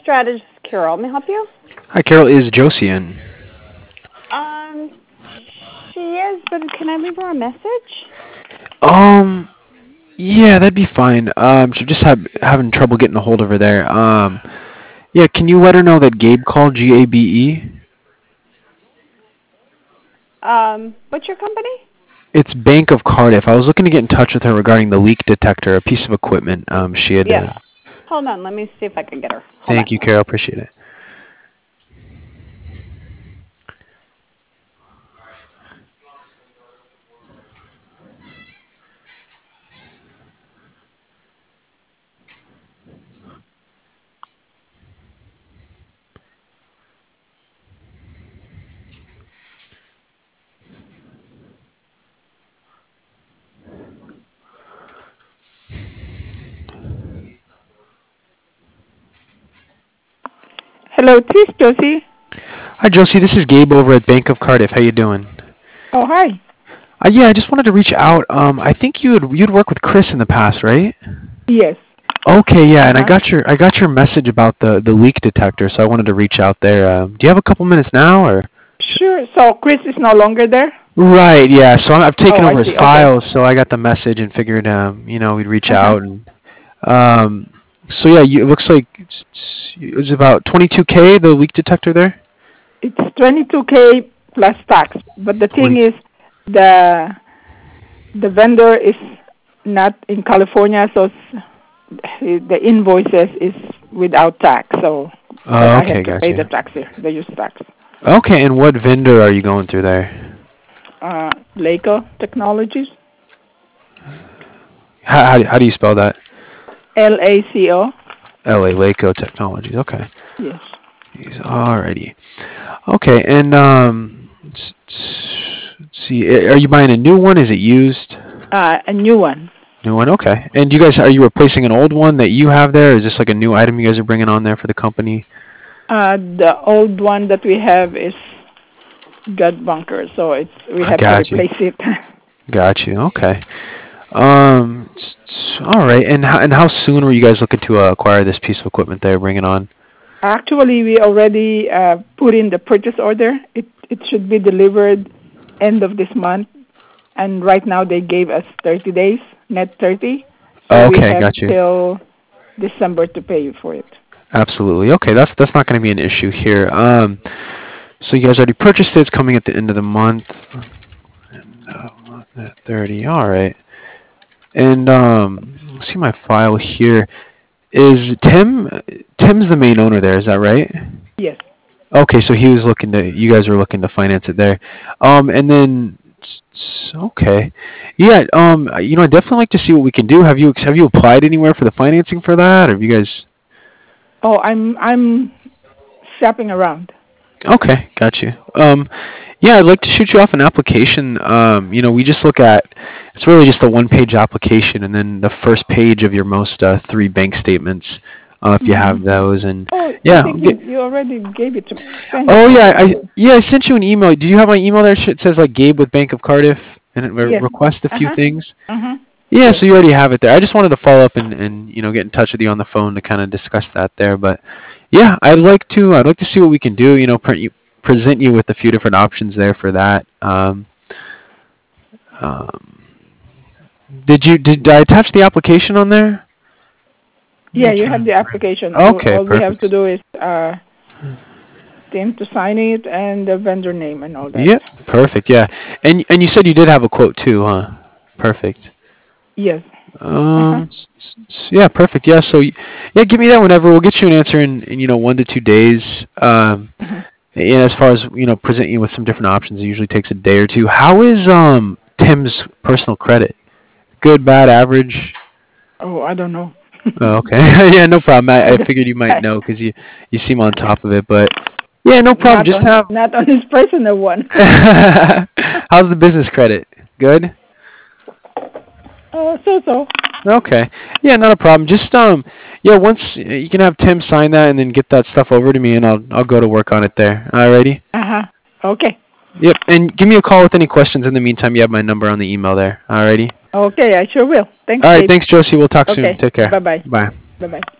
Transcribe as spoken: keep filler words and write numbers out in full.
strategist Carol. May I help you? Hi, Carol. Is Josie in? Um, she is, but can I leave her a message? Um, yeah, that'd be fine. Um, she's just have, having trouble getting a hold of her there. Um, yeah, can you let her know that Gabe called, G A B E? Um, what's your company? It's Bank of Cardiff. I was looking to get in touch with her regarding the leak detector, a piece of equipment um, she had. Yes. Uh, Hold on. Let me see if I can get her. Hold thank on. you, Carol. Appreciate it. Hello, this is Josie. Hi, Josie. This is Gabe over at Bank of Cardiff. How you doing? Oh, hi. Uh, yeah, I just wanted to reach out. Um, I think you would you'd worked with Chris in the past, right? Yes. Okay, yeah, Uh and I huh. got your I got your message about the the leak detector, so I wanted to reach out there. Um, do you have a couple minutes now, or? Sure. So Chris is no longer there. Right, yeah. So I'm, I've taken Oh, I over his see. Okay. files, so I got the message and figured, um, you know, we'd reach Uh huh. out. And um, so yeah, you, it looks like it's, it's- it was about twenty-two K the leak detector there. It's twenty-two k plus tax, but the thing Twenty. is, the the vendor is not in California, so it's, the invoices is without tax. So, but Oh, I okay, have to got pay you. the tax here, the use tax. Okay, and what vendor are you going through there? Uh, Laco Technologies, How how, do- how do you spell that? L A C O. L A Laco Technologies. Okay. Yes. Alrighty. Okay, and um, let's, let's see. Are you buying a new one? Is it used? Uh, a new one. New one, okay. And you guys, are you replacing an old one that you have there? Or is this like a new item you guys are bringing on there for the company? Uh, the old one that we have is got bunker, so it's we I have to got you. replace it. Got you. Okay. Um. s- s- All right. And how and how soon were you guys looking to uh, acquire this piece of equipment there, bring it on? Actually, we already uh, put in the purchase order. It it should be delivered end of this month, and right now they gave us thirty days, net thirty. So we Okay. have Got you. till December to pay you for it. Absolutely. Okay. That's that's not going to be an issue here. Um. So you guys already purchased it. It's coming at the end of the month. And, uh, month at thirty. All right. And um, let's see my file here. Is Tim Tim's the main owner there? Is that right? Yes. Okay, so he was looking to. You guys were looking to finance it there. Um, and then s- okay, yeah. Um, you know, I'd definitely like to see what we can do. Have you have you applied anywhere for the financing for that? Or have you guys? Oh, I'm I'm shopping around. Okay, got you. Um, yeah, I'd like to shoot you off an application. Um, you know, we just look at it's really just a one-page application, and then the first page of your most uh, three bank statements, uh, if you Hmm. have those. And Oh, I yeah, think get, you you already gave it to me. Send it oh to yeah, me. I yeah I sent you an email. Do you have my email there? It says like Gabe with Bank of Cardiff, and it re- Yes. request a Uh few huh. things. Uh huh. Yeah, Yes. so you already have it there. I just wanted to follow up and, and you know get in touch with you on the phone to kind of discuss that there. But yeah, I'd like to I'd like to see what we can do. You know, pre- you, present you with a few different options there for that. Um, um, did you did I attach the application on there? Yeah, I'm you have trying- the application. All Okay, all we have perfect. to do is uh Tim to sign it and the vendor name and all that. Yep, perfect. Yeah, and and you said you did have a quote too, huh? Perfect. Yes. Uh huh. Um, s- s- yeah, perfect. Yeah, so y- yeah, give me that whenever. We'll get you an answer in, in you know one to two days. Um, Uh-huh. and as far as you know, present you with some different options. It usually takes a day or two. How is um Tim's personal credit? Good, bad, average? Oh, I don't know. Oh, okay. Yeah, no problem. I, I I don't, figured you might I, know because you you seem on top of it. But yeah, no problem. not Just on have. not on his personal one. How's the business credit? Good. Oh, so so. Okay. Yeah, not a problem. Just um, yeah. Once uh, you can have Tim sign that and then get that stuff over to me, and I'll I'll go to work on it there. Alrighty. Uh huh. Okay. Yep. And give me a call with any questions in the meantime. You have my number on the email there. Alrighty. Okay, I sure will. Thanks, All right. Gabe. Thanks, Josie. We'll talk soon. Okay. Take care. Bye bye. Bye. Bye bye.